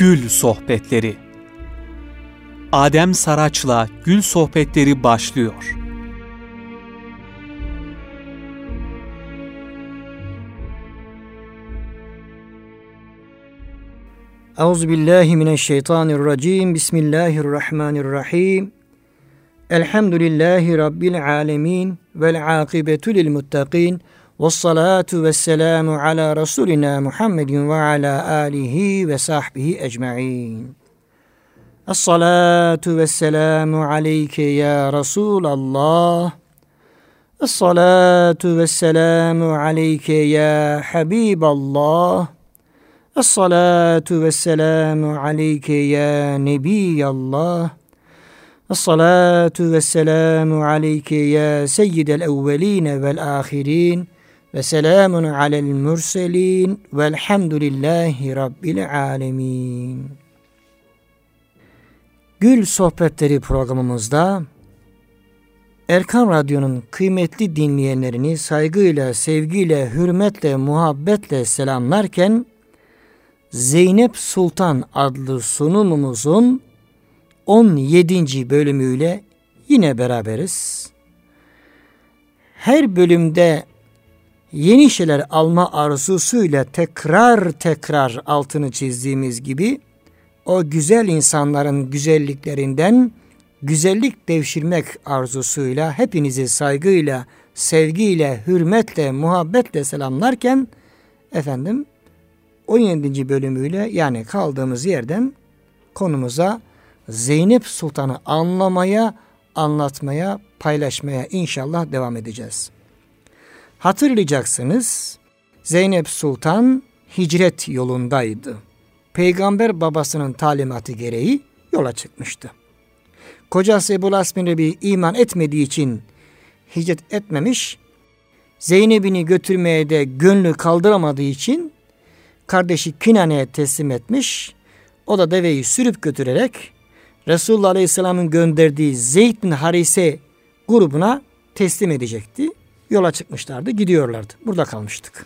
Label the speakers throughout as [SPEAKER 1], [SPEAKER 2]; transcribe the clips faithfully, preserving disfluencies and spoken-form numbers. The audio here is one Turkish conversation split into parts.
[SPEAKER 1] Gül Sohbetleri. Adem Saraç'la Gül Sohbetleri başlıyor.
[SPEAKER 2] Euzubillahimineşşeytanirracim. Bismillahirrahmanirrahim. Elhamdülillahi Rabbil alemin. Vel akibetu lil muttaqin. Vessalatu vesselamu ala Resulina Muhammedin ve ala alihi ve sahbihi ecma'in. Essalatu vesselamu aleyke ya Resulallah. Essalatu vesselamu aleyke ya Habiballah. Essalatu vesselamu aleyke ya Nebiyallah. Essalatu vesselamu aleyke ya seyyidel evveline vel ahirin. Ve selamun alel mürselin velhamdülillahi rabbil alemin. Gül Sohbetleri programımızda Erkam Radyo'nun kıymetli dinleyenlerini saygıyla, sevgiyle, hürmetle, muhabbetle selamlarken Zeynep Sultan adlı sunumumuzun on yedinci bölümüyle yine beraberiz. Her bölümde yeni şeyler alma arzusuyla tekrar tekrar altını çizdiğimiz gibi o güzel insanların güzelliklerinden güzellik devşirmek arzusuyla hepinizi saygıyla, sevgiyle, hürmetle, muhabbetle selamlarken efendim on yedinci bölümüyle yani kaldığımız yerden konumuza Zeynep Sultan'ı anlamaya, anlatmaya, paylaşmaya inşallah devam edeceğiz. Hatırlayacaksınız, Zeynep Sultan hicret yolundaydı. Peygamber babasının talimatı gereği yola çıkmıştı. Kocası Ebu'l-As bin Rebi iman etmediği için hicret etmemiş, Zeynep'ini götürmeye de gönlü kaldıramadığı için kardeşi Kinane'ye teslim etmiş. O da deveyi sürüp götürerek Resulullah Aleyhisselam'ın gönderdiği Zeyd bin Harise grubuna teslim edecekti. Yola çıkmışlardı, gidiyorlardı. Burada kalmıştık.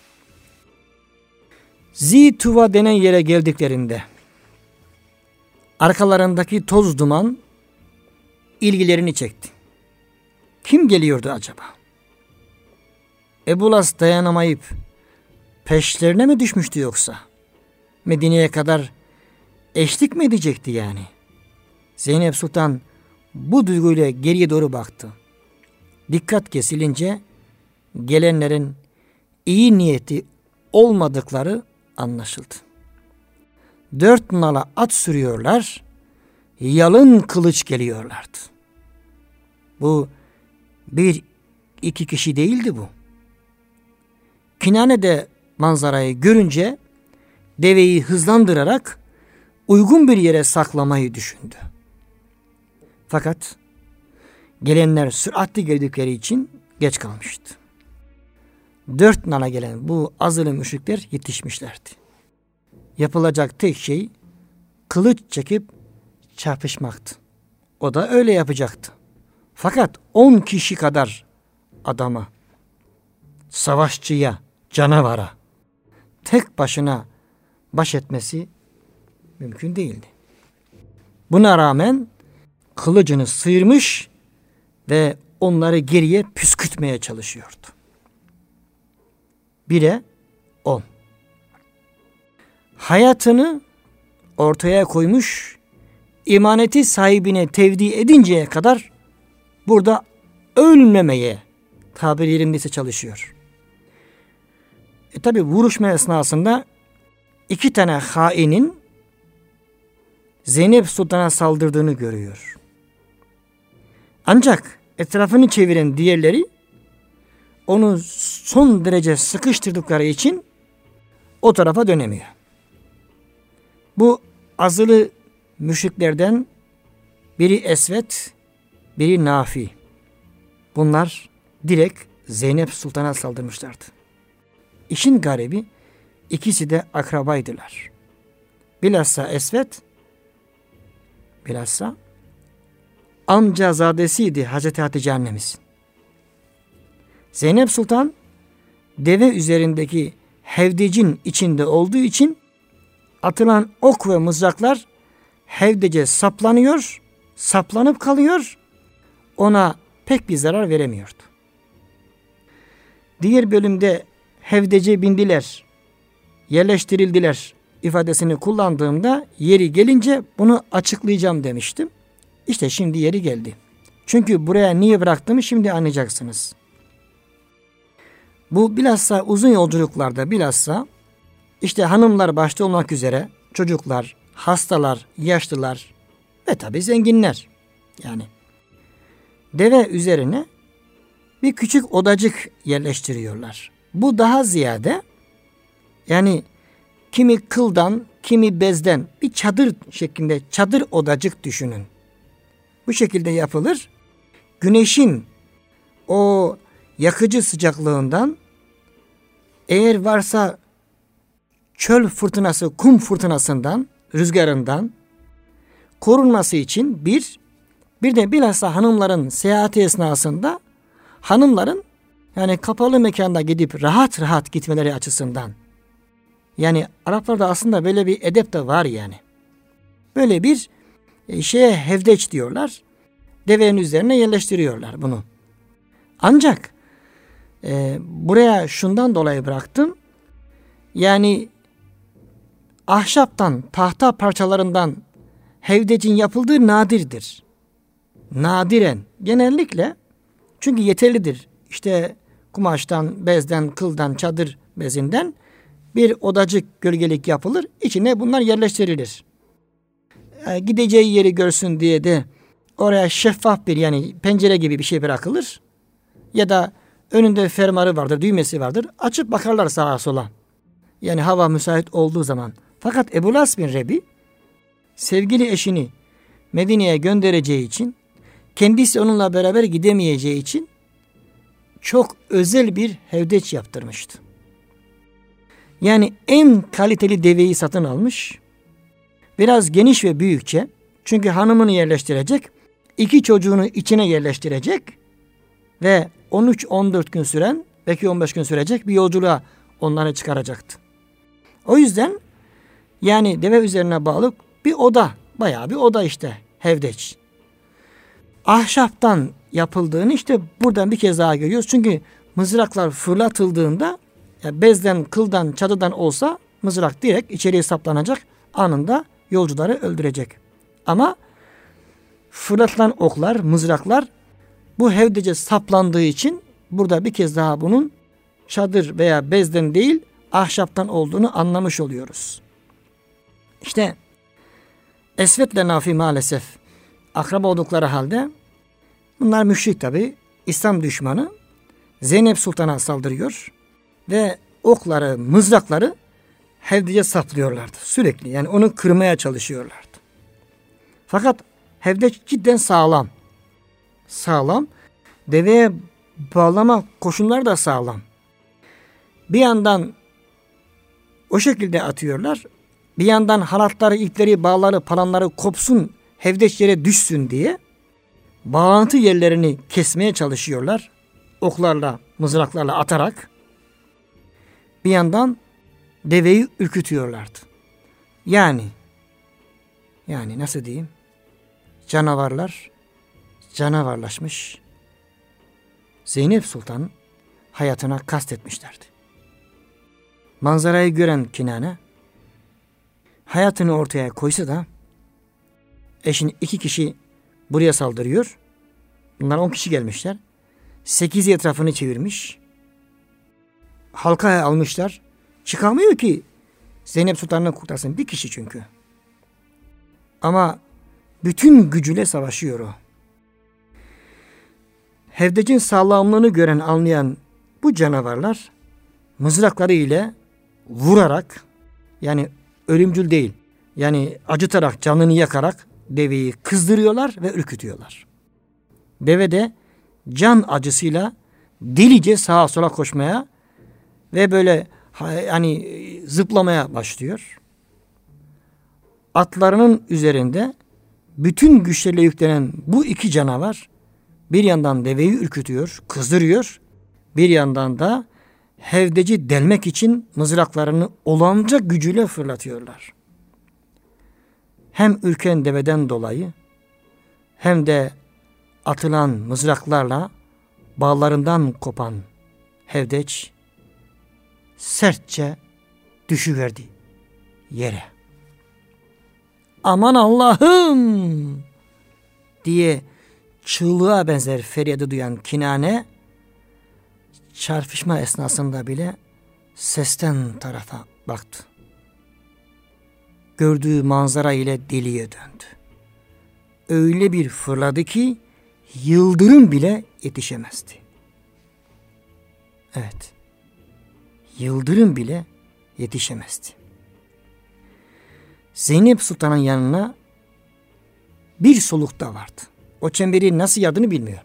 [SPEAKER 2] Zituva denen yere geldiklerinde arkalarındaki toz duman ilgilerini çekti. Kim geliyordu acaba? Ebu'l-As dayanamayıp peşlerine mi düşmüştü yoksa? Medine'ye kadar eşlik mi edecekti yani? Zeynep Sultan bu duyguyla geriye doğru baktı. Dikkat kesilince gelenlerin iyi niyeti olmadıkları anlaşıldı. Dört nala at sürüyorlar, yalın kılıç geliyorlardı. Bu bir iki kişi değildi bu. Kinane de manzarayı görünce deveyi hızlandırarak uygun bir yere saklamayı düşündü. Fakat gelenler süratli geldikleri için geç kalmıştı. Dört nala gelen bu azılı müşrikler yetişmişlerdi. Yapılacak tek şey kılıç çekip çarpışmaktı. O da öyle yapacaktı. Fakat on kişi kadar adama, savaşçıya, canavara tek başına baş etmesi mümkün değildi. Buna rağmen kılıcını sıyırmış ve onları geriye püskürtmeye çalışıyordu. Bire on. Hayatını ortaya koymuş, imaneti sahibine tevdi edinceye kadar burada ölmemeye tabir yerindeyse çalışıyor. E tabi vuruşma esnasında iki tane hainin Zeynep Sultan'a saldırdığını görüyor. Ancak etrafını çeviren diğerleri onu son derece sıkıştırdıkları için o tarafa dönemiyor. Bu azılı müşriklerden biri Esvet, biri Nafi. Bunlar direkt Zeynep Sultan'a saldırmışlardı. İşin garibi ikisi de akrabaydılar. Bilhassa Esvet, bilhassa amcazadesiydi Hazreti Hatice annemiz. Zeynep Sultan deve üzerindeki hevdecin içinde olduğu için atılan ok ve mızraklar Hevdece saplanıyor, saplanıp kalıyor, ona pek bir zarar veremiyordu. Diğer bölümde Hevdece bindiler, yerleştirildiler ifadesini kullandığımda yeri gelince bunu açıklayacağım demiştim. İşte şimdi yeri geldi. Çünkü buraya niye bıraktığımı şimdi anlayacaksınız. Bu bilhassa uzun yolculuklarda bilhassa işte hanımlar başta olmak üzere çocuklar, hastalar, yaşlılar ve tabii zenginler yani deve üzerine bir küçük odacık yerleştiriyorlar. Bu daha ziyade yani kimi kıldan, kimi bezden bir çadır şeklinde çadır odacık düşünün. Bu şekilde yapılır. Güneşin o yakıcı sıcaklığından eğer varsa çöl fırtınası, kum fırtınasından, rüzgarından korunması için bir, bir de bilhassa hanımların seyahati esnasında hanımların yani kapalı mekanda gidip rahat rahat gitmeleri açısından. Yani Araplarda aslında böyle bir edep de var yani. Böyle bir şeye hevdeç diyorlar. Devenin üzerine yerleştiriyorlar bunu. Ancak e, buraya şundan dolayı bıraktım. Yani ahşaptan, tahta parçalarından hevdecin yapıldığı nadirdir. Nadiren. Genellikle çünkü yeterlidir. İşte kumaştan, bezden, kıldan, çadır bezinden bir odacık gölgelik yapılır. İçine bunlar yerleştirilir. E, gideceği yeri görsün diye de oraya şeffaf bir yani pencere gibi bir şey bırakılır. Ya da önünde fermuarı vardır, düğmesi vardır. Açıp bakarlar sağa sola. Yani hava müsait olduğu zaman. Fakat Ebu'l-As bin Rebi sevgili eşini Medine'ye göndereceği için kendisi onunla beraber gidemeyeceği için çok özel bir hevdeç yaptırmıştı. Yani en kaliteli deveyi satın almış. Biraz geniş ve büyükçe. Çünkü hanımını yerleştirecek. İki çocuğunu içine yerleştirecek. Ve on üç on dört gün süren, belki on beş gün sürecek bir yolculuğa onları çıkaracaktı. O yüzden yani deve üzerine bağlı bir oda, bayağı bir oda işte hevdeç. Ahşaptan yapıldığını işte buradan bir kez daha görüyoruz. Çünkü mızraklar fırlatıldığında ya bezden, kıldan, çatıdan olsa mızrak direkt içeriye saplanacak, anında yolcuları öldürecek. Ama fırlatılan oklar, mızraklar bu hevdece saplandığı için burada bir kez daha bunun çadır veya bezden değil ahşaptan olduğunu anlamış oluyoruz. İşte Esved'le Nafi maalesef akraba oldukları halde bunlar müşrik tabi, İslam düşmanı. Zeynep Sultan'a saldırıyor ve okları, mızrakları hevdece saplıyorlardı sürekli. Yani onu kırmaya çalışıyorlardı. Fakat hevdeç cidden sağlam. Sağlam. Deveye bağlama koşulları da sağlam. Bir yandan o şekilde atıyorlar. Bir yandan halatları, ipleri, bağları, palanları kopsun, hevdeç yere düşsün diye bağlantı yerlerini kesmeye çalışıyorlar. Oklarla, mızraklarla atarak. Bir yandan deveyi ürkütüyorlardı. Yani, yani nasıl diyeyim? Canavarlar, canavarlaşmış. Zeynep Sultan hayatına kastetmişlerdi. Manzarayı gören Kinane hayatını ortaya koysa da eşin iki kişi buraya saldırıyor. Bunlar on kişi gelmişler. Sekiz etrafını çevirmiş. Halkaya almışlar. Çıkamıyor ki Zeynep Sultan'ı kurtarsın. Bir kişi çünkü. Ama bütün gücüyle savaşıyor o. Hevdecin sağlamlığını gören, anlayan bu canavarlar mızrakları ile vurarak, yani ölümcül değil, yani acıtarak, canını yakarak deveyi kızdırıyorlar ve ürkütüyorlar. Deve de can acısıyla delice sağa sola koşmaya ve böyle yani zıplamaya başlıyor. Atlarının üzerinde bütün güçleriyle yüklenen bu iki canavar bir yandan deveyi ürkütüyor, kızdırıyor. Bir yandan da hevdeci delmek için mızraklarını olanca gücüyle fırlatıyorlar. hem ürken deveden dolayı hem de atılan mızraklarla bağlarından kopan Hevdeç sertçe düşüverdi yere. Aman Allah'ım diye çığlığa benzer feryadı duyan Kinane çarpışma esnasında bile sesten tarafa baktı. Gördüğü manzara ile deliye döndü. Öyle bir fırladı ki yıldırım bile yetişemezdi. Evet, yıldırım bile yetişemezdi. Zeynep Sultan'ın yanına bir soluk da vardı. O çemberi nasıl yardığını bilmiyor.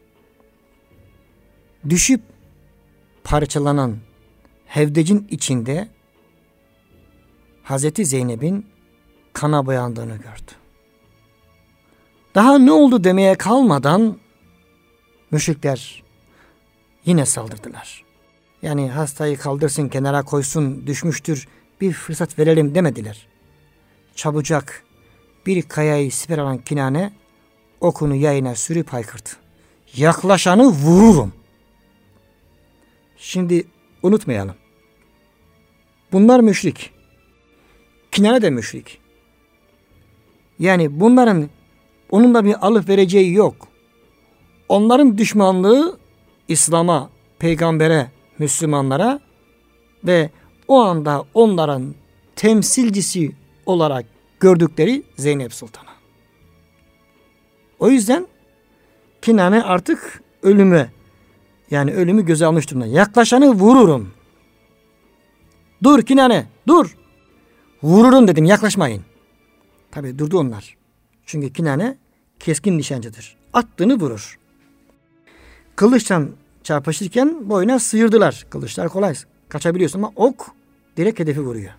[SPEAKER 2] Düşüp parçalanan Hevdec'in içinde Hazreti Zeynep'in kana boyandığını gördü. Daha ne oldu demeye kalmadan müşrikler yine saldırdılar. Yani hastayı kaldırsın, kenara koysun, düşmüştür, bir fırsat verelim demediler. Çabucak bir kayayı siper alan Kinane okunu yayına sürüp haykırdı. Yaklaşanı vururum. Şimdi unutmayalım. Bunlar müşrik. Kinane de müşrik. Yani bunların onunla bir alıp vereceği yok. Onların düşmanlığı İslam'a, peygambere, Müslümanlara ve o anda onların temsilcisi olarak gördükleri Zeynep Sultan'a. O yüzden Kinane artık ölüme, yani ölümü göze almış durumda. Yaklaşanı vururum. Dur Kinane, dur. Vururum dedim, yaklaşmayın. Tabii durdu onlar. Çünkü Kinane keskin nişancıdır. Attığını vurur. Kılıçtan çarpışırken boyuna sıyırdılar. Kılıçlar kolay, kaçabiliyorsun ama ok direkt hedefi vuruyor.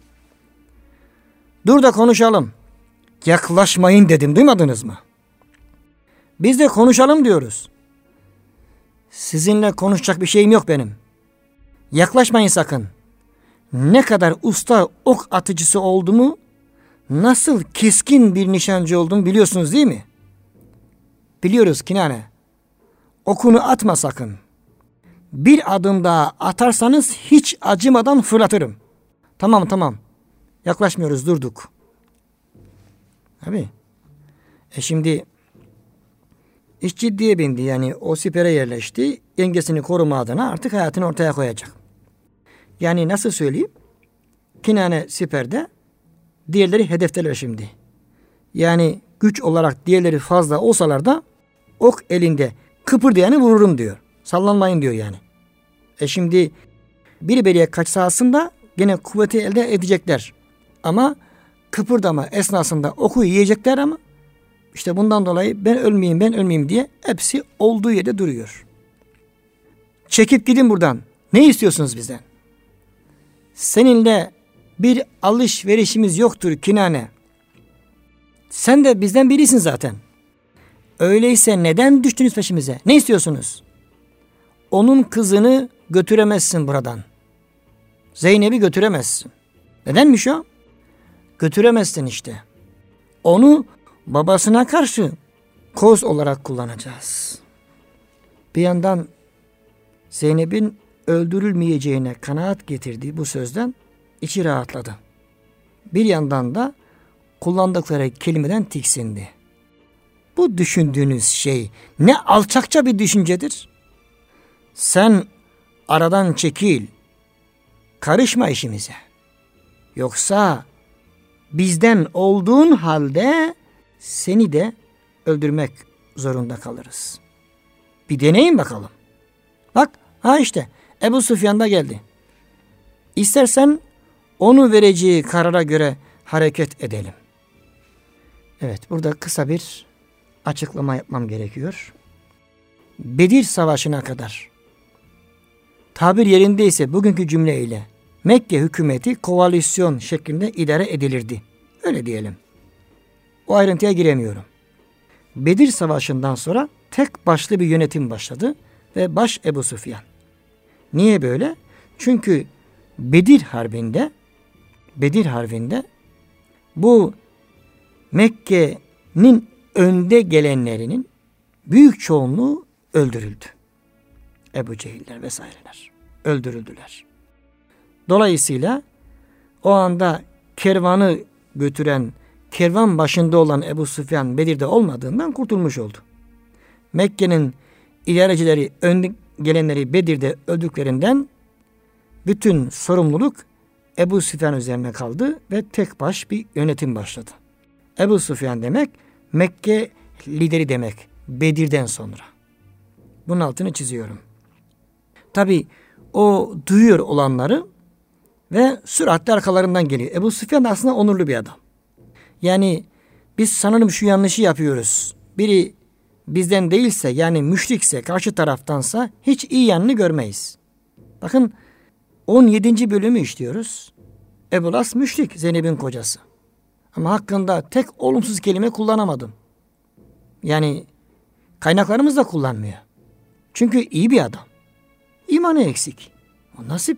[SPEAKER 2] Dur da konuşalım. Yaklaşmayın dedim, duymadınız mı? Biz de konuşalım diyoruz. Sizinle konuşacak bir şeyim yok benim. Yaklaşmayın sakın. Ne kadar usta ok atıcısı olduğumu, nasıl keskin bir nişancı olduğumu biliyorsunuz değil mi? Biliyoruz Kinane. Okunu atma sakın. Bir adım daha atarsanız hiç acımadan fırlatırım. Tamam tamam. Yaklaşmıyoruz, durduk. Tabii. E şimdi iş ciddiye bindi. Yani o sipere yerleşti. Yengesini koruma adına artık hayatını ortaya koyacak. Yani nasıl söyleyeyim? Kinane siperde, diğerleri hedefteler şimdi. Yani güç olarak diğerleri fazla olsalar da ok elinde, kıpırdayanı vururum diyor. Sallanmayın diyor yani. E şimdi biri beriye kaçsa aslında gene kuvveti elde edecekler. Ama kıpırdama esnasında oku yiyecekler ama işte bundan dolayı ben ölmeyeyim ben ölmeyeyim diye hepsi olduğu yerde duruyor. Çekip gidin buradan. Ne istiyorsunuz bizden? Seninle bir alışverişimiz yoktur Kinane. Sen de bizden birisin zaten. Öyleyse neden düştünüz peşimize? Ne istiyorsunuz? Onun kızını götüremezsin buradan. Zeynep'i götüremezsin. Nedenmiş o? Götüremezsin işte. Onu babasına karşı koz olarak kullanacağız. Bir yandan Zeynep'in öldürülmeyeceğine kanaat getirdiği bu sözden içi rahatladı. Bir yandan da kullandıkları kelimeden tiksindi. Bu düşündüğünüz şey ne alçakça bir düşüncedir. Sen aradan çekil. Karışma işimize. Yoksa bizden olduğun halde seni de öldürmek zorunda kalırız. Bir deneyin bakalım. Bak ha işte Ebu Süfyan da geldi. İstersen onu vereceği karara göre hareket edelim. Evet, burada kısa bir açıklama yapmam gerekiyor. Bedir Savaşı'na kadar, tabir yerindeyse bugünkü cümleyle Mekke hükümeti koalisyon şeklinde idare edilirdi. Öyle diyelim. O ayrıntıya giremiyorum. Bedir Savaşı'ndan sonra tek başlı bir yönetim başladı ve baş Ebu Süfyan. Niye böyle? Çünkü Bedir Harbi'nde Bedir Harbi'nde bu Mekke'nin önde gelenlerinin büyük çoğunluğu öldürüldü. Ebu Cehiller vesaireler öldürüldüler. Dolayısıyla o anda kervanı götüren, kervan başında olan Ebu Süfyan Bedir'de olmadığından kurtulmuş oldu. Mekke'nin ilericileri, önde gelenleri Bedir'de öldüklerinden bütün sorumluluk Ebu Süfyan üzerine kaldı ve tek baş bir yönetim başladı. Ebu Süfyan demek Mekke lideri demek Bedir'den sonra. Bunun altını çiziyorum. Tabi o duyuyor olanları ve süratle arkalarından geliyor. Ebu Süfyan aslında onurlu bir adam. Yani biz sanırım şu yanlışı yapıyoruz. Biri bizden değilse, yani müşrikse, karşı taraftansa hiç iyi yanını görmeyiz. Bakın on yedinci bölümü işliyoruz. Ebu Las müşrik, Zeynep'in kocası. Ama hakkında tek olumsuz kelime kullanamadım. Yani kaynaklarımız da kullanmıyor. Çünkü iyi bir adam. İmanı eksik. O nasip.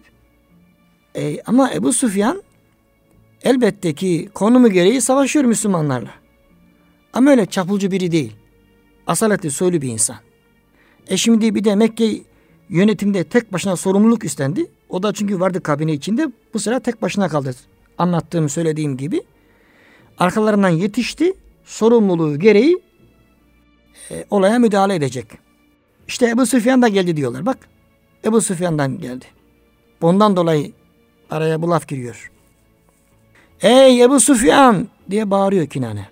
[SPEAKER 2] E, ama Ebu Süfyan elbette ki konumu gereği savaşıyor Müslümanlarla. Ama öyle çapulcu biri değil. Asaletli, soylu bir insan. E şimdi bir de Mekke yönetimde tek başına sorumluluk üstlendi. O da çünkü vardı kabine içinde. Bu sıra tek başına kaldı. Anlattığım, söylediğim gibi. Arkalarından yetişti. Sorumluluğu gereği e, olaya müdahale edecek. İşte Ebu Süfyan da geldi diyorlar. Bak, Ebu Süfyan'dan geldi. Bundan dolayı araya bu laf giriyor. Ey Ebu Süfyan diye bağırıyor Kinane.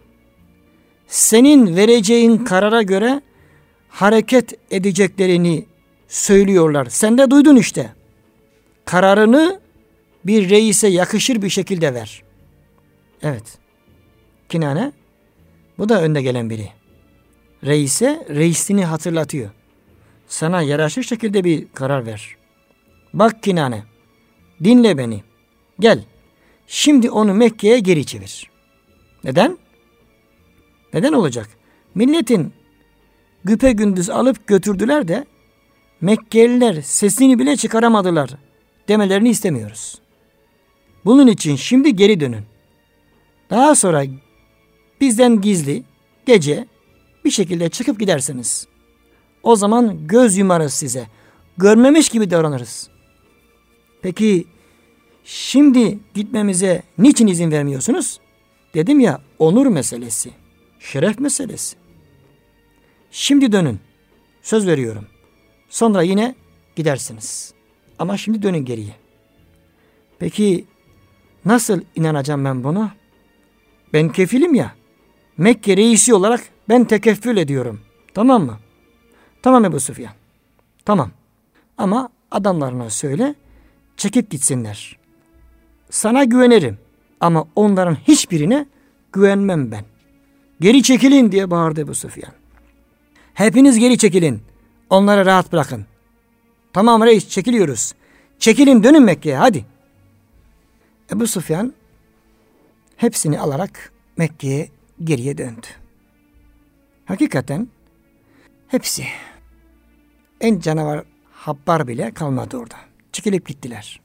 [SPEAKER 2] Senin vereceğin karara göre hareket edeceklerini söylüyorlar. Sen de duydun işte. Kararını bir reise yakışır bir şekilde ver. Evet. Kinane, bu da önde gelen biri. Reise reisliğini hatırlatıyor. Sana yaraşır şekilde bir karar ver. Bak Kinane, dinle beni. Gel. Şimdi onu Mekke'ye geri çevir. Neden? Neden olacak? Milletin güpegündüz alıp götürdüler de Mekkeliler sesini bile çıkaramadılar demelerini istemiyoruz. Bunun için şimdi geri dönün. Daha sonra bizden gizli gece bir şekilde çıkıp gidersiniz. O zaman göz yumarız size. Görmemiş gibi davranırız. Peki şimdi gitmemize niçin izin vermiyorsunuz? Dedim ya, onur meselesi, şeref meselesi. Şimdi dönün. Söz veriyorum. Sonra yine gidersiniz. Ama şimdi dönün geriye. Peki nasıl inanacağım ben buna? Ben kefilim ya. Mekke reisi olarak ben tekeffül ediyorum. Tamam mı? Tamam Ebu Süfyan. Tamam. Ama adamlarına söyle, çekip gitsinler. Sana güvenirim ama onların hiçbirine güvenmem ben. Geri çekilin diye bağırdı Ebu Süfyan. Hepiniz geri çekilin. Onları rahat bırakın. Tamam reis, çekiliyoruz. Çekilin, dönün Mekke'ye hadi. Ebu Süfyan hepsini alarak Mekke'ye geriye döndü. Hakikaten hepsi, en canavar Habbar bile kalmadı orada. Çekilip gittiler.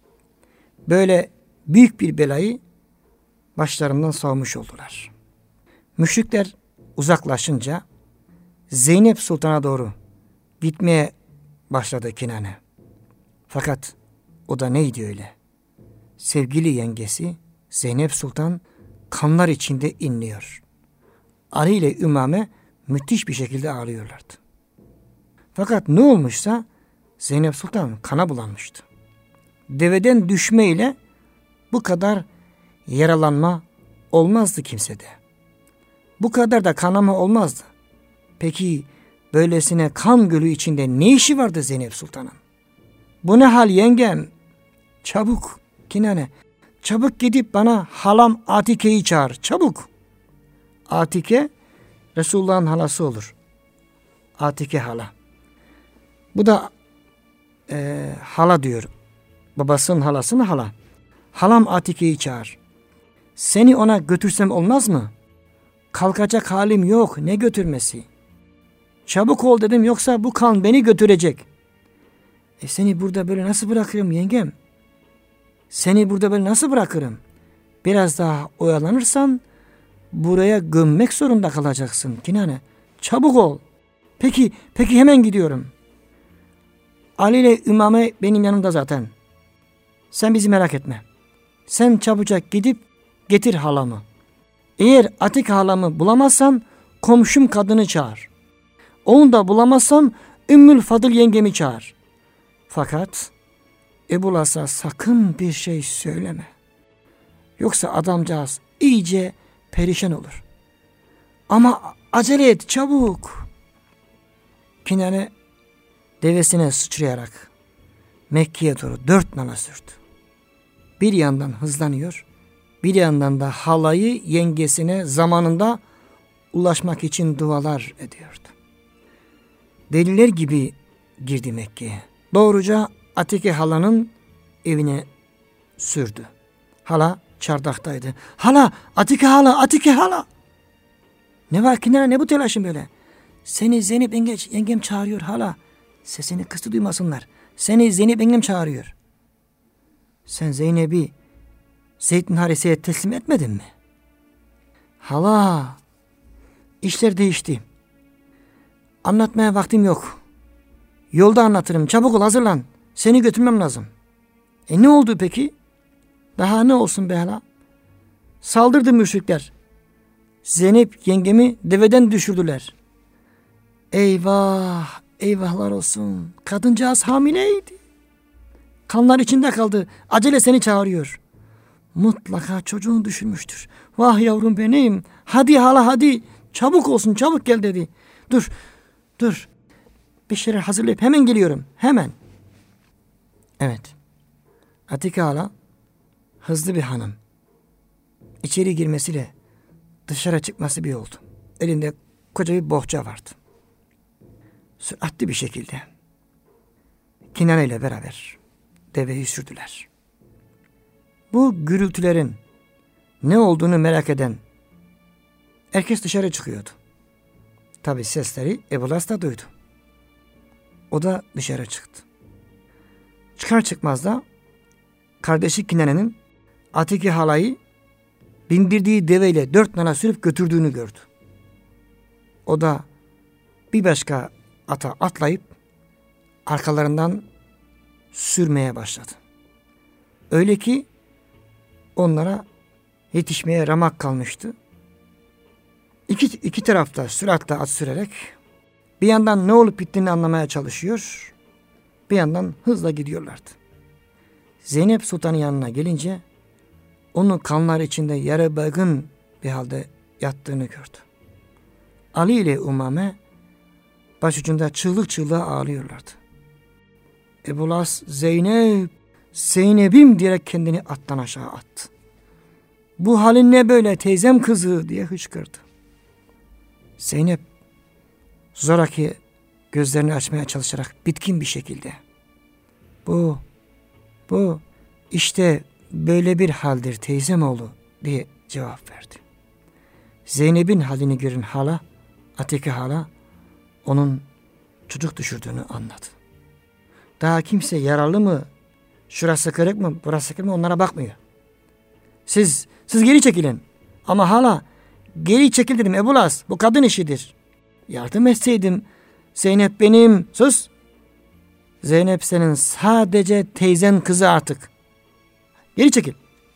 [SPEAKER 2] Böyle büyük bir belayı başlarından savmuş oldular. Müşrikler uzaklaşınca Zeynep Sultan'a doğru gitmeye başladı Kinane. Fakat o da neydi öyle? Sevgili yengesi Zeynep Sultan kanlar içinde inliyor. Ali ile Ümame müthiş bir şekilde ağlıyorlardı. Fakat ne olmuşsa Zeynep Sultan kana bulanmıştı. Deveden düşmeyle bu kadar yaralanma olmazdı kimsede. Bu kadar da kanama olmazdı. Peki böylesine kan gölü içinde ne işi vardı Zeynep Sultan'ın? Bu ne hal yengem? Çabuk Kinane, çabuk gidip bana halam Atike'yi çağır, çabuk. Atike Resulullah'ın halası olur. Atike hala. Bu da e, hala diyor. Babasının halasını hala. Halam Atike'yi çağır. Seni ona götürsem olmaz mı? Kalkacak halim yok. Ne götürmesi? Çabuk ol dedim, yoksa bu kan beni götürecek. E seni burada böyle nasıl bırakırım yengem? Seni burada böyle nasıl bırakırım? Biraz daha oyalanırsan buraya gömmek zorunda kalacaksın Kinane. Çabuk ol. Peki, peki hemen gidiyorum. Ali ile Ümame benim yanımda zaten. Sen bizi merak etme. Sen çabucak gidip getir halamı. Eğer Atike halamı bulamazsan komşum kadını çağır. Onu da bulamazsam Ümmül Fadıl yengemi çağır. Fakat Ebu Las'a sakın bir şey söyleme. Yoksa adamcağız iyice perişan olur. Ama acele et çabuk. Kinane devesine sıçrayarak Mekke'ye doğru dört nala sürdü. Bir yandan hızlanıyor, bir yandan da halayı yengesine zamanında ulaşmak için dualar ediyordu. Deliler gibi girdi Mekke'ye. Doğruca Atike halanın evine sürdü. Hala çardaktaydı. Hala, Atike hala, Atike hala. Ne var Kinane, ne bu telaşın böyle? Seni Zeynep yengem, yengem çağırıyor hala. Sesini kıstı duymasınlar. Seni Zeynep yengem çağırıyor. Sen Zeynep'i Zeyd bin Harise'ye teslim etmedin mi? Hala, işler değişti. Anlatmaya vaktim yok. Yolda anlatırım. Çabuk ol, hazırlan. Seni götürmem lazım. E ne oldu peki? Daha ne olsun be hala? Saldırdı müşrikler. Zeynep yengemi deveden düşürdüler. Eyvah, eyvahlar olsun. Kadıncağız hamileydi. Kanlar içinde kaldı. Acele seni çağırıyor. Mutlaka çocuğunu düşürmüştür. Vah yavrum benim. Hadi hala hadi. Çabuk olsun, çabuk gel dedi. Dur, dur. Bir şeyler hazırlayıp hemen geliyorum. Hemen. Evet. Atike hala hızlı bir hanım. İçeri girmesiyle dışarı çıkması bir oldu. Elinde koca bir bohça vardı. Süratli bir şekilde Kinane ile beraber deveyi sürdüler. Bu gürültülerin ne olduğunu merak eden herkes dışarı çıkıyordu. Tabi sesleri Ebu Las da duydu. O da dışarı çıktı. Çıkar çıkmaz da kardeşi Kinane'nin Atike halayı bindirdiği deveyle dört nala sürüp götürdüğünü gördü. O da bir başka ata atlayıp arkalarından sürmeye başladı. Öyle ki onlara yetişmeye ramak kalmıştı. İki, iki tarafta süratle at sürerek bir yandan ne olup bittiğini anlamaya çalışıyor, bir yandan hızla gidiyorlardı. Zeynep Sultan'ın yanına gelince onu kanlar içinde yarı baygın bir halde yattığını gördü. Ali ile Umame başucunda çığlık çığlığa ağlıyorlardı. Ebu Las Zeynep, Zeynep'im diyerek kendini attan aşağı attı. Bu halin ne böyle teyzem kızı diye hıçkırdı. Zeynep zoraki gözlerini açmaya çalışarak bitkin bir şekilde bu, bu işte böyle bir haldir teyzem oğlu diye cevap verdi. Zeynep'in halini gören hala, Atike hala onun çocuk düşürdüğünü anladı. Daha kimse yaralı mı, şurası kırık mı, burası kırık mı onlara bakmıyor. Siz, siz geri çekilin. Ama hala geri çekil dedim Ebu Las, bu kadın işidir. Yardım etseydim. Zeynep benim, sus. Zeynep senin sadece teyzen kızı artık. Geri çekil.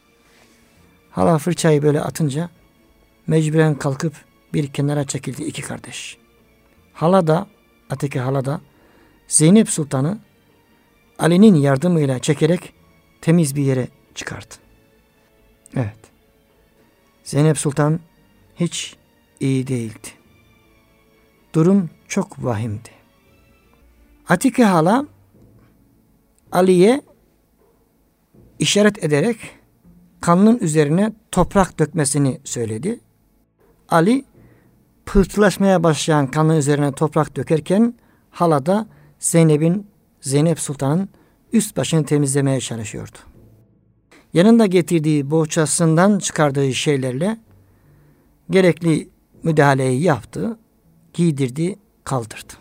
[SPEAKER 2] Hala fırçayı böyle atınca mecburen kalkıp bir kenara çekildi iki kardeş. Hala da, Atike hala da Zeynep Sultan'ı Ali'nin yardımıyla çekerek temiz bir yere çıkardı. Evet. Zeynep Sultan hiç iyi değildi. Durum çok vahimdi. Atike hala Ali'ye işaret ederek kanının üzerine toprak dökmesini söyledi. Ali pıhtılaşmaya başlayan kanın üzerine toprak dökerken hala da Zeynep'in Zeynep Sultan'ın üst başını temizlemeye çalışıyordu. Yanında getirdiği bohçasından çıkardığı şeylerle gerekli müdahaleyi yaptı, giydirdi, kaldırdı.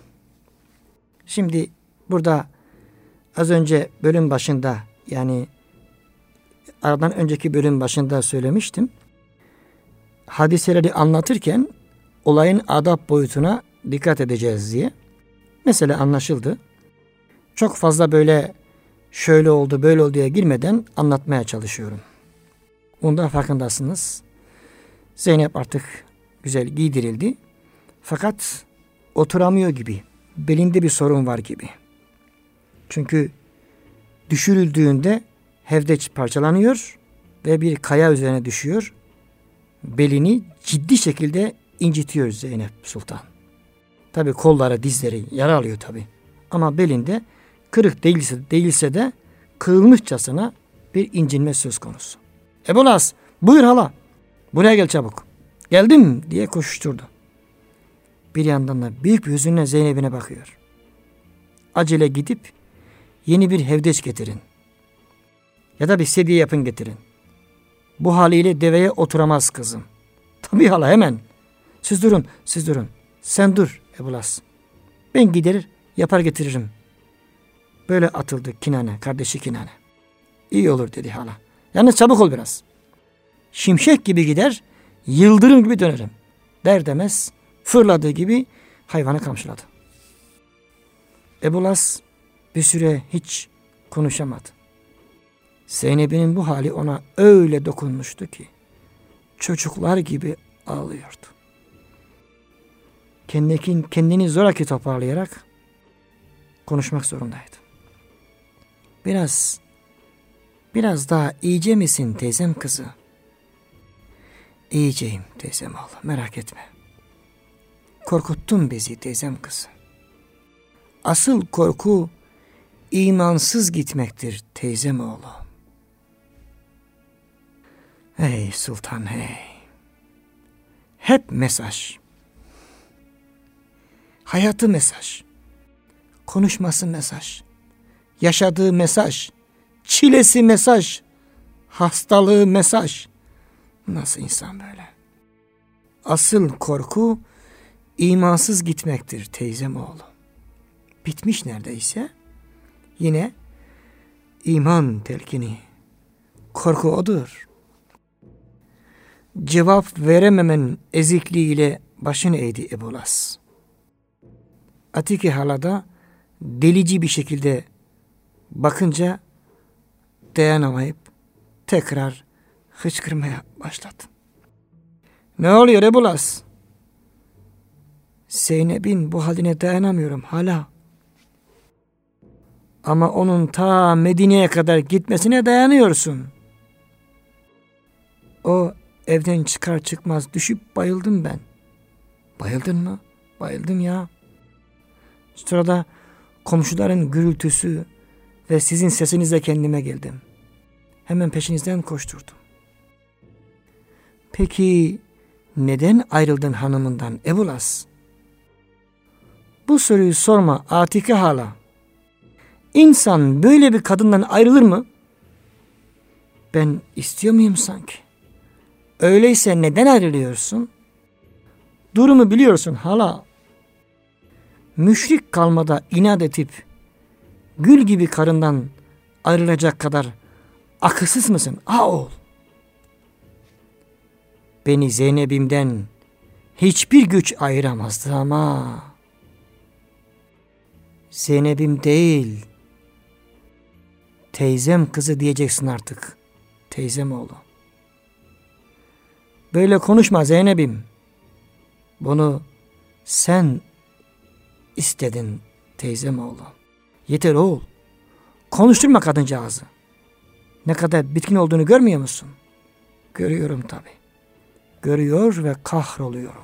[SPEAKER 2] Şimdi burada az önce bölüm başında, yani aradan önceki bölüm başında söylemiştim. hadiseleri anlatırken olayın adab boyutuna dikkat edeceğiz diye. Mesela anlaşıldı. Çok fazla böyle şöyle oldu böyle oldu diye girmeden anlatmaya çalışıyorum. Ondan farkındasınız. Zeynep artık güzel giydirildi. Fakat oturamıyor gibi. Belinde bir sorun var gibi. Çünkü düşürüldüğünde hevdeç parçalanıyor ve bir kaya üzerine düşüyor. Belini ciddi şekilde incitiyor Zeynep Sultan. Tabi kolları, dizleri yara alıyor tabi. Ama belinde kırık değilse, değilse de kırılmışçasına bir incinme söz konusu. Ebulas, buyur hala. Buraya gel çabuk. Geldim diye koşuşturdu. Bir yandan da büyük bir hüzünle Zeynep'ine bakıyor. Acele gidip yeni bir hevdeç getirin. Ya da bir sedye yapın getirin. Bu haliyle deveye oturamaz kızım. Tabii hala hemen. Siz durun, siz durun. Sen dur Ebulas. Ben gider yapar getiririm. Böyle atıldı Kinane, kardeşi Kinane. İyi olur dedi hala. Yalnız çabuk ol biraz. Şimşek gibi gider, yıldırım gibi dönerim. Der demez fırladığı gibi hayvanı kamçıladı. Ebulas bir süre hiç konuşamadı. Zeynep'in bu hali ona öyle dokunmuştu ki çocuklar gibi ağlıyordu. Kendini, kendini zoraki toparlayarak konuşmak zorundaydı. Biraz, biraz daha iyice misin teyzem kızı? İyiceyim teyzem oğlu, merak etme. Korkuttun bizi teyzem kızı. Asıl korku imansız gitmektir teyzem oğlu. Hey sultan hey. Hep mesaj. Hayatı mesaj. Konuşması mesaj. Yaşadığı mesaj. Çilesi mesaj. Hastalığı mesaj. Nasıl insan böyle? Asıl korku imansız gitmektir teyzem oğlu. Bitmiş neredeyse. Yine iman telkini. Korku odur. Cevap verememen ezikliğiyle başını eğdi Ebulas. Atike halada delici bir şekilde bakınca dayanamayıp tekrar hıçkırmaya başladı. Ne oluyor Ebulas? Zeynep'in bu haline dayanamıyorum hala. Ama onun ta Medine'ye kadar gitmesine dayanıyorsun. O evden çıkar çıkmaz düşüp bayıldım ben. Bayıldın mı? Bayıldım ya. Sırada komşuların gürültüsü ve sizin sesinizle kendime geldim. Hemen peşinizden koşturdum. Peki neden ayrıldın hanımından Ebulas? Bu soruyu sorma Atike hala. İnsan böyle bir kadından ayrılır mı? Ben istiyor muyum sanki? Öyleyse neden ayrılıyorsun? Durumu biliyorsun hala. Müşrik kalmada inat edip gül gibi karından ayrılacak kadar akılsız mısın? Ah oğul. Beni Zeynep'imden hiçbir güç ayıramazdı ama Zeynep'im değil, teyzem kızı diyeceksin artık. Teyzem oğlu. Böyle konuşma Zeynep'im. Bunu sen istedin teyzem oğlu. Yeter oğul. Konuşturma kadıncağızı. Ne kadar bitkin olduğunu görmüyor musun? Görüyorum tabii. Görüyor ve kahroluyorum.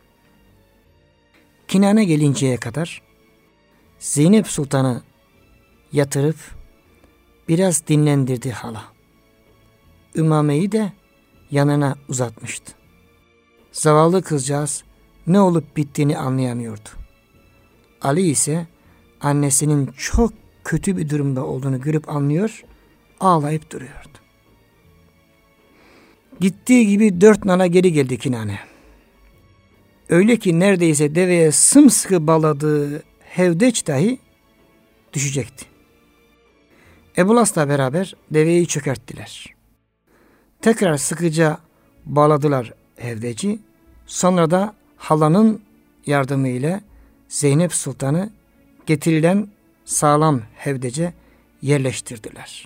[SPEAKER 2] Kinane gelinceye kadar Zeynep Sultan'ı yatırıp biraz dinlendirdi hala. Ümame'yi de yanına uzatmıştı. Zavallı kızcağız ne olup bittiğini anlayamıyordu. Ali ise annesinin çok kötü bir durumda olduğunu görüp anlıyor, ağlayıp duruyordu. Gittiği gibi dört nala geri geldi Kinane. Öyle ki neredeyse deveye sımsıkı bağladığı hevdeç dahi düşecekti. Ebulas'la beraber deveyi çökerttiler. Tekrar sıkıca bağladılar Hevdeci, sonra da halanın yardımıyla Zeynep Sultan'ı getirilen sağlam hevdece yerleştirdiler.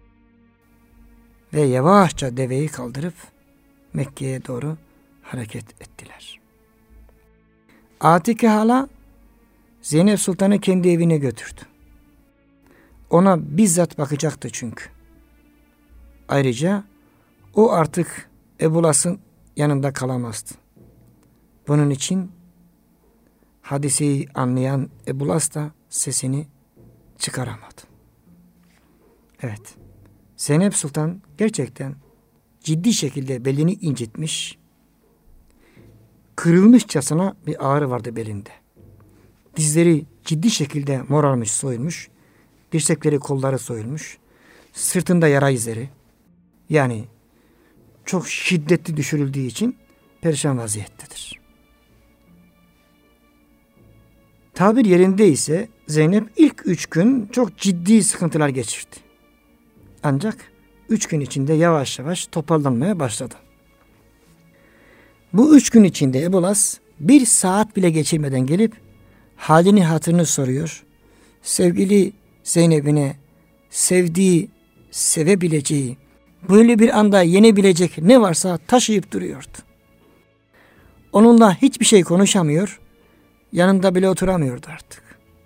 [SPEAKER 2] Ve yavaşça deveyi kaldırıp Mekke'ye doğru hareket ettiler. Atike hala Zeynep Sultan'ı kendi evine götürdü. Ona bizzat bakacaktı çünkü. Ayrıca o artık Ebu Las'ın yanında kalamazdı. Bunun için hadiseyi anlayan Ebu Las da sesini çıkaramadı. Evet, Zeynep Sultan gerçekten ciddi şekilde belini incitmiş, kırılmışçasına bir ağrı vardı belinde. Dizleri ciddi şekilde morarmış, soyulmuş, dirsekleri, kolları soyulmuş, sırtında yara izleri, yani çok şiddetli düşürüldüğü için perişan vaziyettedir. Tabir yerinde ise Zeynep ilk üç gün çok ciddi sıkıntılar geçirdi. Ancak üç gün içinde yavaş yavaş toparlanmaya başladı. Bu üç gün içinde Ebu Las bir saat bile geçirmeden gelip halini hatırını soruyor. Sevgili Zeynep'ine sevdiği, sevebileceği, böyle bir anda yenebilecek ne varsa taşıyıp duruyordu. Onunla hiçbir şey konuşamıyor, yanında bile oturamıyordu artık.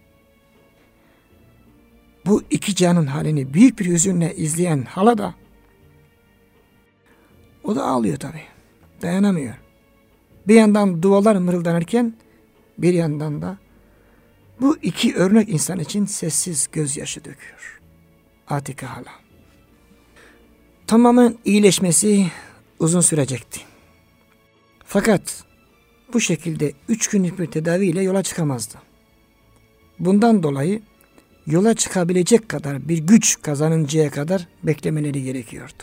[SPEAKER 2] Bu iki canın halini büyük bir hüzünle izleyen hala da, o da ağlıyor tabii, dayanamıyor. Bir yandan dualar mırıldanırken bir yandan da bu iki örnek insan için sessiz gözyaşı döküyor Atike hala. Tamamen iyileşmesi uzun sürecekti. Fakat bu şekilde üç günlük bir tedaviyle yola çıkamazdı. Bundan dolayı yola çıkabilecek kadar bir güç kazanıncaya kadar beklemeleri gerekiyordu.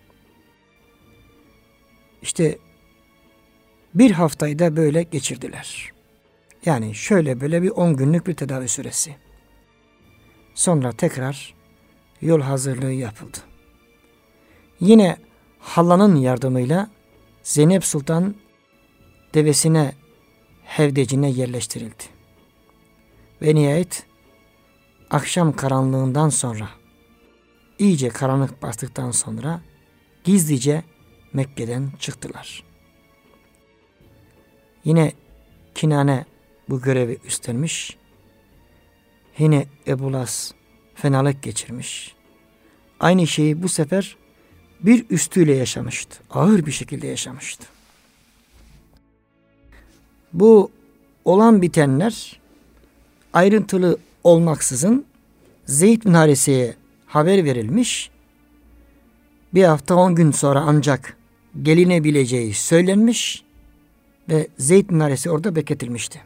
[SPEAKER 2] İşte bir haftayı da böyle geçirdiler. Yani şöyle böyle bir on günlük bir tedavi süresi. Sonra tekrar yol hazırlığı yapıldı. Yine halanın yardımıyla Zeynep Sultan devesine, hevdecine yerleştirildi. Ve nihayet akşam karanlığından sonra, iyice karanlık bastıktan sonra gizlice Mekke'den çıktılar. Yine Kinane bu görevi üstlenmiş. Yine Ebu Las fenalık geçirmiş. Aynı şeyi bu sefer bir üstüyle yaşamıştı. Ağır bir şekilde yaşamıştı. Bu olan bitenler ayrıntılı olmaksızın Zeyd bin Harise'ye haber verilmiş. Bir hafta on gün sonra ancak gelinebileceği söylenmiş ve Zeyd bin Harise orada bekletilmişti.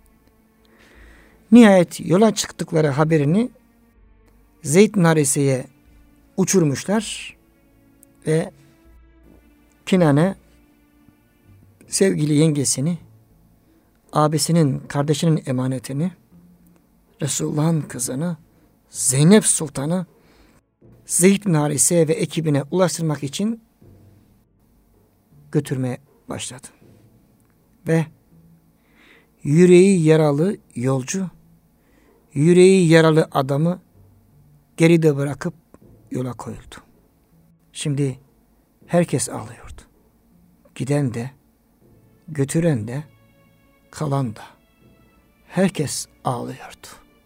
[SPEAKER 2] Nihayet yola çıktıkları haberini Zeyd bin Harise'ye uçurmuşlar ve Kinane sevgili yengesini, abisinin, kardeşinin emanetini, Resulullah'ın kızını, Zeynep Sultan'ı Zeyd bin Harise ve ekibine ulaştırmak için götürmeye başladı. Ve yüreği yaralı yolcu, yüreği yaralı adamı geride bırakıp yola koyuldu. Şimdi herkes ağlıyordu. Giden de, götüren de, kalan da. Herkes ağlıyordu.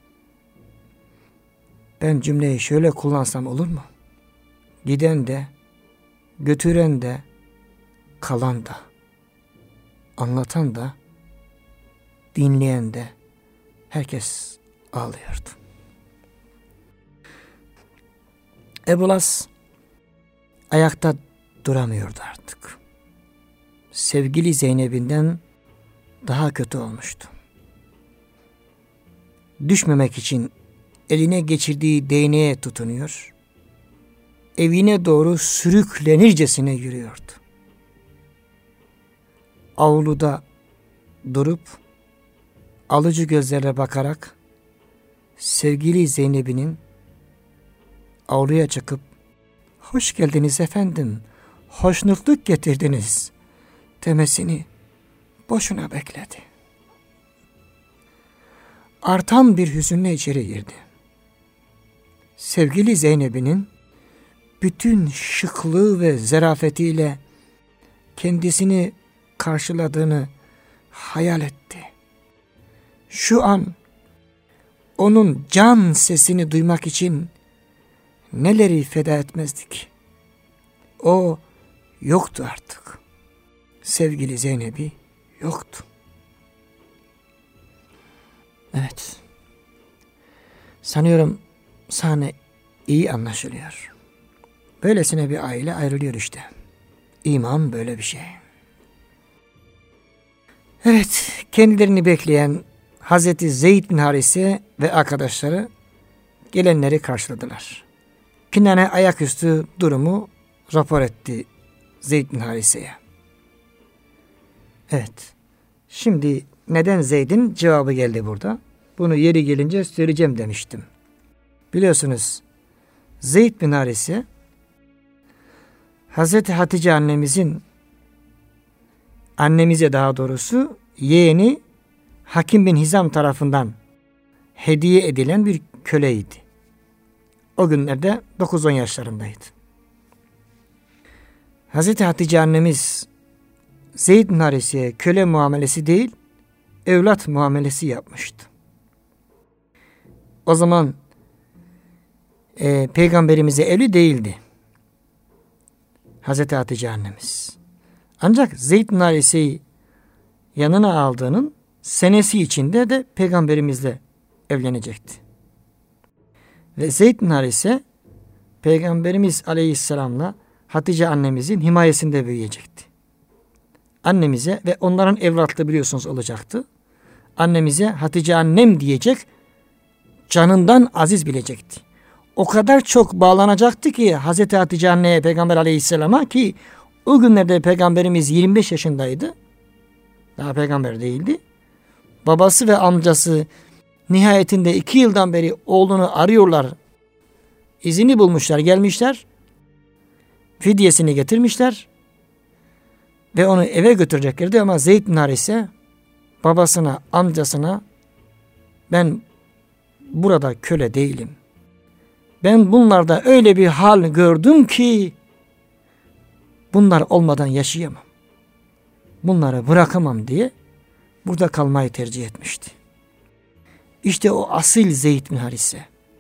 [SPEAKER 2] Ben cümleyi şöyle kullansam olur mu? Giden de, götüren de, kalan da, anlatan da, dinleyen de, herkes ağlıyordu. Ebu Las ayakta duramıyordu artık. Sevgili Zeynep'inden daha kötü olmuştu. Düşmemek için eline geçirdiği değneğe tutunuyor, evine doğru sürüklenircesine yürüyordu. Avluda durup alıcı gözlerle bakarak sevgili Zeynep'inin avluya çıkıp "Hoş geldiniz efendim, hoşnutluk getirdiniz, demesini boşuna bekledi. Artan bir hüzünle içeri girdi. Sevgili Zeynep'inin bütün şıklığı ve zarafetiyle kendisini karşıladığını hayal etti. Şu an onun can sesini duymak için neleri feda etmezdik. O yoktu artık. Sevgili Zeynep'i yoktu. Evet. Sanıyorum sahne iyi anlaşılıyor. Böylesine bir aile ayrılıyor işte. İman böyle bir şey. Evet, kendilerini bekleyen Hazreti Zeyd bin Harise ve arkadaşları gelenleri karşıladılar. Kinane ayaküstü durumu rapor etti Zeyd bin Harise'ye. Evet, şimdi neden Zeyd'in cevabı geldi burada? Bunu yeri gelince söyleyeceğim demiştim. Biliyorsunuz Zeyd bin Harise Hazreti Hatice annemizin annemize daha doğrusu yeğeni Hakim bin Hizam tarafından hediye edilen bir köleydi. O günlerde dokuz on yaşlarındaydı. Hazreti Hatice annemiz Zeyd bin Harise'ye köle muamelesi değil, evlat muamelesi yapmıştı. O zaman e, peygamberimize evli değildi Hazreti Hatice annemiz. Ancak Zeyd bin Harise'yi yanına aldığının senesi içinde de peygamberimizle evlenecekti. Ve Zeyd bin Harise peygamberimiz aleyhisselamla Hatice annemizin himayesinde büyüyecekti. Annemize ve onların evlatlığı biliyorsunuz olacaktı. Annemize Hatice annem diyecek, canından aziz bilecekti. O kadar çok bağlanacaktı ki Hazreti Hatice anneye, peygamber aleyhisselama, ki o günlerde peygamberimiz yirmi beş yaşındaydı. Daha peygamber değildi. Babası ve amcası nihayetinde iki yıldan beri oğlunu arıyorlar. İzini bulmuşlar, gelmişler. Fidyesini getirmişler. Ve onu eve götüreceklerdi ama Zeyd bin Harise babasına, amcasına, ben burada köle değilim. Ben bunlarda öyle bir hal gördüm ki bunlar olmadan yaşayamam. Bunları bırakamam diye burada kalmayı tercih etmişti. İşte o asil Zeyd bin Harise.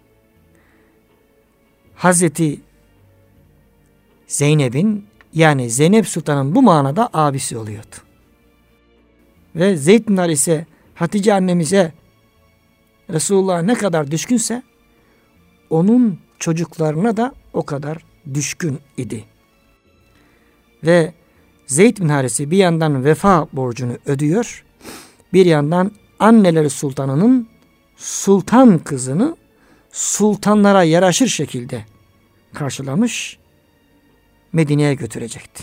[SPEAKER 2] Hazreti Zeynep'in, yani Zeynep Sultan'ın bu manada abisi oluyordu. Ve Zeyd bin Harise Hatice annemize Resulullah'a ne kadar düşkünse onun çocuklarına da o kadar düşkün idi. Ve Zeyd bin Harise bir yandan vefa borcunu ödüyor, bir yandan anneleri sultanının sultan kızını sultanlara yaraşır şekilde karşılamış, Medine'ye götürecekti.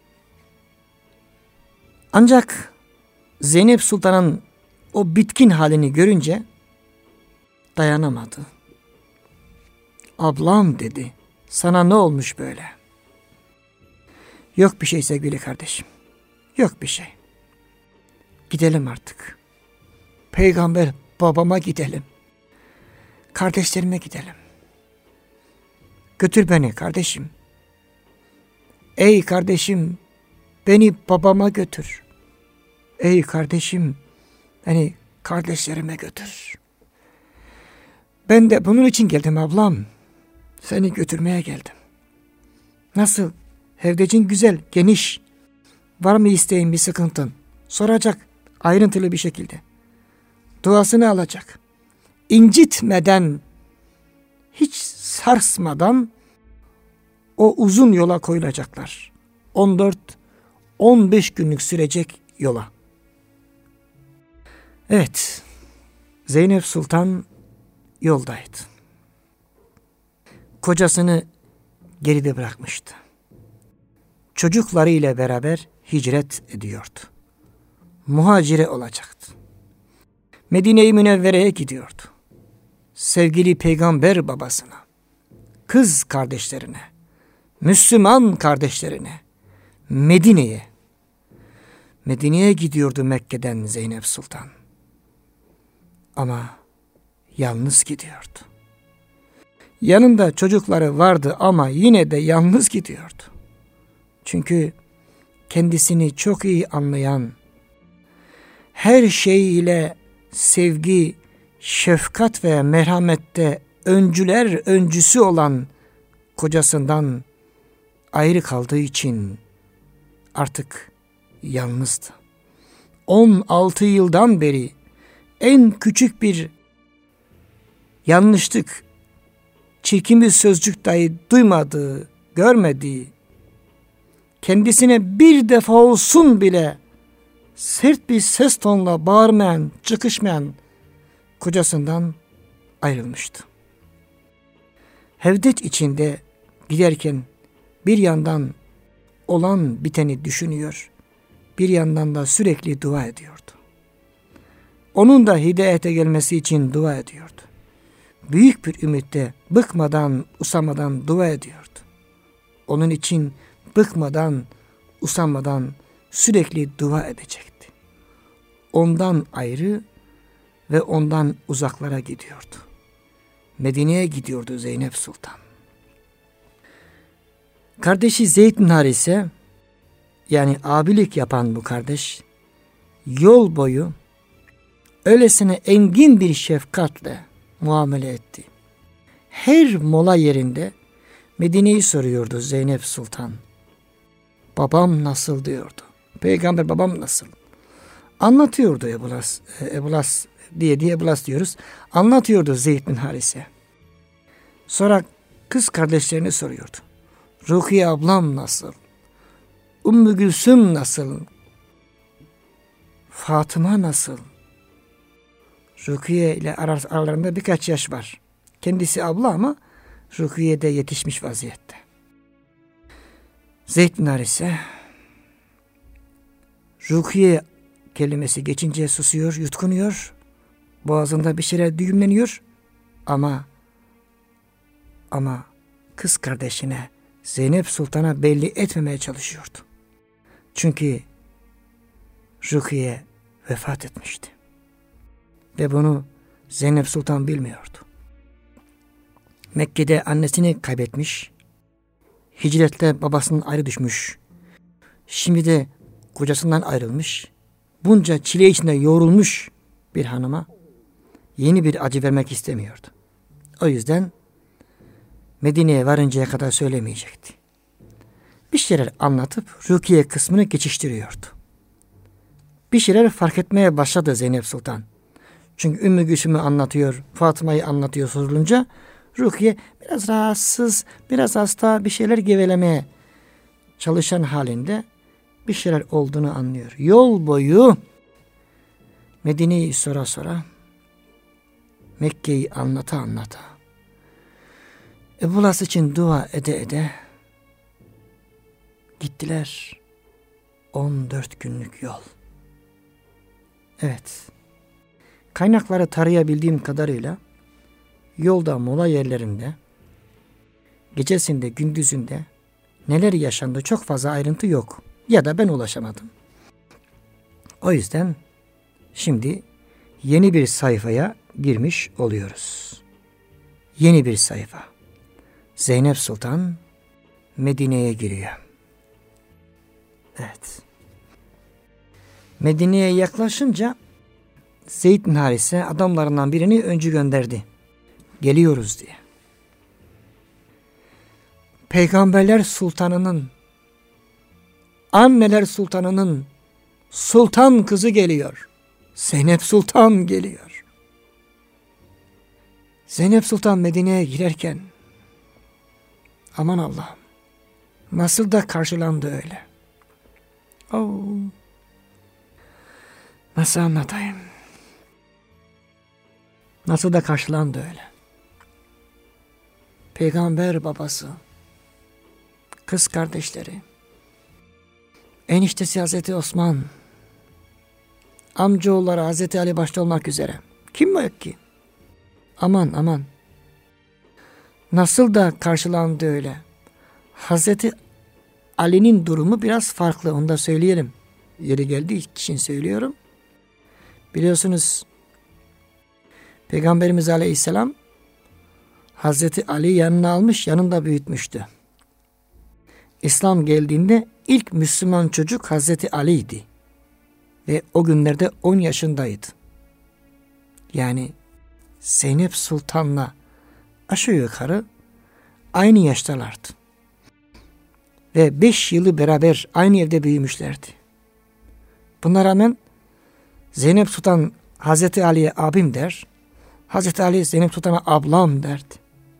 [SPEAKER 2] Ancak Zeynep Sultan'ın o bitkin halini görünce dayanamadı. Ablam dedi, sana ne olmuş böyle? Yok bir şey sevgili kardeşim. Yok bir şey. Gidelim artık. Peygamber babama gidelim. Kardeşlerime gidelim. Götür beni kardeşim. Ey kardeşim, beni babama götür. Ey kardeşim, beni kardeşlerime götür. Ben de bunun için geldim ablam. Seni götürmeye geldim. Nasıl? Hevdecin güzel, geniş. Var mı isteğin, bir sıkıntın? Soracak ayrıntılı bir şekilde. Duasını alacak. İncitmeden, hiç sarsmadan o uzun yola koyulacaklar. on dört on beş günlük sürecek yola. Evet, Zeynep Sultan yoldaydı. Kocasını geride bırakmıştı. Çocukları ile beraber hicret ediyordu. Muhacire olacaktı. Medine-i Münevvere'ye gidiyordu. Sevgili peygamber babasına, kız kardeşlerine, Müslüman kardeşlerine, Medine'ye, Medine'ye gidiyordu Mekke'den Zeynep Sultan. Ama yalnız gidiyordu. Yanında çocukları vardı ama yine de yalnız gidiyordu. Çünkü kendisini çok iyi anlayan, her şeyiyle sevgi, şefkat ve merhamette öncüler öncüsü olan kocasından ayrı kaldığı için artık yalnızdı. on altı yıldan beri en küçük bir yanlışlık, çirkin bir sözcük dahi duymadığı, görmediği, kendisine bir defa olsun bile sert bir ses tonla bağırmayan, çıkışmayan kocasından ayrılmıştı. Hevdet içinde giderken bir yandan olan biteni düşünüyor, bir yandan da sürekli dua ediyordu. Onun da hidayete gelmesi için dua ediyordu. Büyük bir ümitle bıkmadan, usamadan dua ediyordu. Onun için bıkmadan, usanmadan sürekli dua edecekti. Ondan ayrı ve ondan uzaklara gidiyordu. Medine'ye gidiyordu Zeynep Sultan. Kardeşi Zeyd bin Harise, yani abilik yapan bu kardeş, yol boyu öylesine engin bir şefkatle muamele etti. Her mola yerinde Medine'yi soruyordu Zeynep Sultan. Babam nasıl diyordu. Peygamber babam nasıl? Anlatıyordu Ebulas, Ebulas diye diye Ebulas diyoruz. Anlatıyordu Zeyd bin Harise. Sonra kız kardeşlerini soruyordu. Rukiye ablam nasıl? Ümmü Gülsüm nasıl? Fatıma nasıl? Rukiye ile aralarında birkaç yaş var. Kendisi abla ama Rukiye de yetişmiş vaziyette. Zeyd bin Harise Rukiye kelimesi geçince susuyor, yutkunuyor. Boğazında bir şeyler düğümleniyor. Ama ama kız kardeşine Zeynep Sultan'a belli etmemeye çalışıyordu. Çünkü Rukiye vefat etmişti. Ve bunu Zeynep Sultan bilmiyordu. Mekke'de annesini kaybetmiş, hicretle babasının ayrı düşmüş, şimdi de kocasından ayrılmış, bunca çile içinde yoğrulmuş bir hanıma yeni bir acı vermek istemiyordu. O yüzden Medine'ye varıncaya kadar söylemeyecekti. Bir şeyler anlatıp Rukiye kısmını geçiştiriyordu. Bir şeyler fark etmeye başladı Zeynep Sultan. Çünkü Ümmü Gülsüm'ü anlatıyor, Fatıma'yı anlatıyor sorulunca Rukiye biraz rahatsız, biraz hasta bir şeyler gevelemeye çalışan halinde bir şeyler olduğunu anlıyor. Yol boyu Medine'yi sonra sonra Mekke'yi anlata anlata Ebulas için dua ede ede gittiler on dört günlük yol. Evet. Kaynakları tarayabildiğim kadarıyla yolda mola yerlerinde gecesinde gündüzünde neler yaşandı çok fazla ayrıntı yok. Ya da ben ulaşamadım. O yüzden şimdi yeni bir sayfaya girmiş oluyoruz. Yeni bir sayfa. Zeynep Sultan Medine'ye giriyor. Evet. Medine'ye yaklaşınca Zeyd bin Harise adamlarından birini öncü gönderdi. Geliyoruz diye. Peygamberler Sultanı'nın, anneler Sultanı'nın sultan kızı geliyor. Zeynep Sultan geliyor. Zeynep Sultan Medine'ye girerken aman Allah'ım nasıl da karşılandı öyle. Oh. Nasıl anlatayım? Nasıl da karşılandı öyle. Peygamber babası, kız kardeşleri, eniştesi Hazreti Osman, amcaoğulları Hazreti Ali başta olmak üzere. Kim var ki? Aman aman. Nasıl da karşılandı öyle. Hazreti Ali'nin durumu biraz farklı, onu da söyleyelim. yeri geldiği için söylüyorum. Biliyorsunuz Peygamberimiz Aleyhisselam Hazreti Ali yanına almış, yanında büyütmüştü. İslam geldiğinde ilk Müslüman çocuk Hazreti Ali'ydi. Ve o günlerde on yaşındaydı. Yani Zeynep Sultan'la aşağı yukarı aynı yaştalardı. Ve beş yılı beraber aynı evde büyümüşlerdi. Buna rağmen Zeynep Sultan Hazreti Ali'ye abim der. Hazreti Ali Zeynep Sultan'a ablam derdi.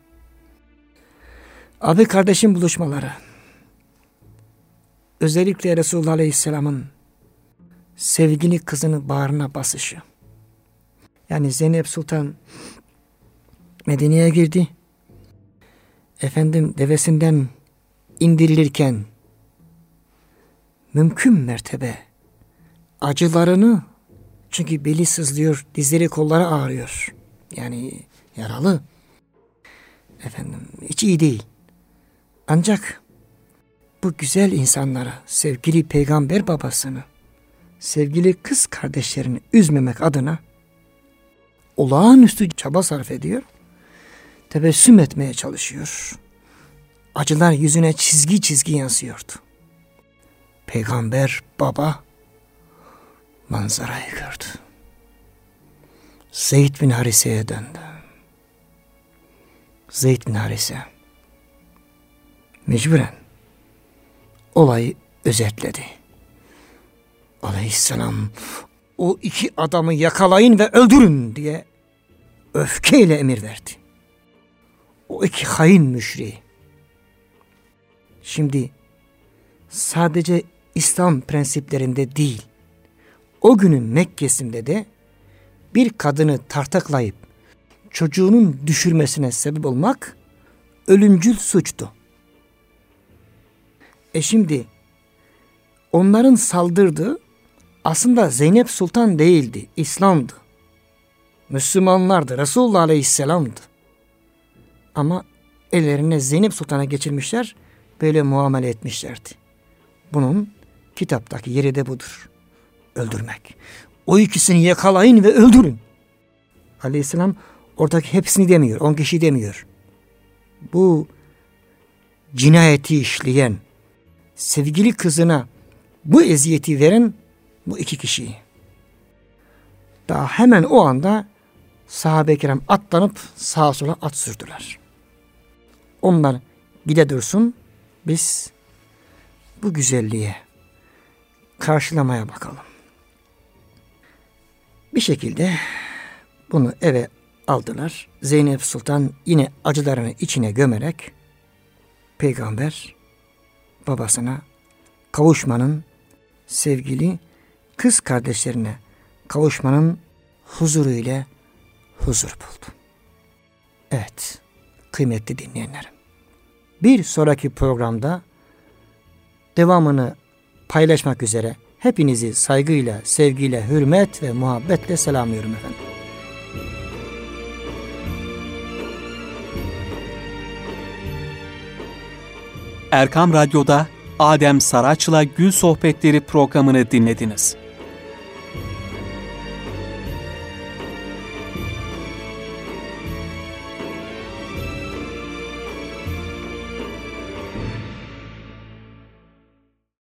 [SPEAKER 2] Abi kardeşin buluşmaları. Özellikle Resulullah Aleyhisselam'ın sevgili kızını bağrına basışı. Yani Zeynep Sultan Medine'ye girdi. Efendim devesinden indirilirken mümkün mertebe acılarını, çünkü beli sızlıyor, dizleri kolları ağrıyor. Yani yaralı. Efendim hiç iyi değil. Ancak bu güzel insanlara, sevgili peygamber babasını, sevgili kız kardeşlerini üzmemek adına olağanüstü çaba sarf ediyor. Tebessüm etmeye çalışıyor. Acılar yüzüne çizgi çizgi yansıyordu. Peygamber baba manzarayı gördü. Zeyd bin Harise'ye döndü. Zeyd bin Harise mecburen olayı özetledi. Aleyhisselam o iki adamı yakalayın ve öldürün diye öfkeyle emir verdi. O iki hain müşriği. Şimdi sadece İslam prensiplerinde değil, o günün Mekke'sinde de bir kadını tartaklayıp çocuğunun düşürmesine sebep olmak ölümcül suçtu. E şimdi onların saldırdığı aslında Zeynep Sultan değildi, İslam'dı. Müslümanlardı, Resulullah Aleyhisselam'dı. Ama ellerine Zeynep Sultan'a geçirmişler, böyle muamele etmişlerdi. Bunun kitaptaki yeri de budur. Öldürmek. O ikisini yakalayın ve öldürün. Aleyhisselam oradaki hepsini demiyor, on kişi demiyor. Bu cinayeti işleyen, sevgili kızına bu eziyeti veren bu iki kişiyi. Daha hemen o anda sahabe-i kiram atlanıp sağa sola at sürdüler. Onlar gide dursun, biz bu güzelliğe karşılamaya bakalım. Bir şekilde bunu eve aldılar. Zeynep Sultan yine acılarını içine gömerek peygamber babasına kavuşmanın, sevgili kız kardeşlerine kavuşmanın huzuru ile huzur buldu. Evet, kıymetli dinleyenlerim. Bir sonraki programda devamını paylaşmak üzere hepinizi saygıyla, sevgiyle, hürmet ve muhabbetle selamlıyorum efendim.
[SPEAKER 1] Erkam Radyo'da Adem Saraç'la Gül Sohbetleri programını dinlediniz.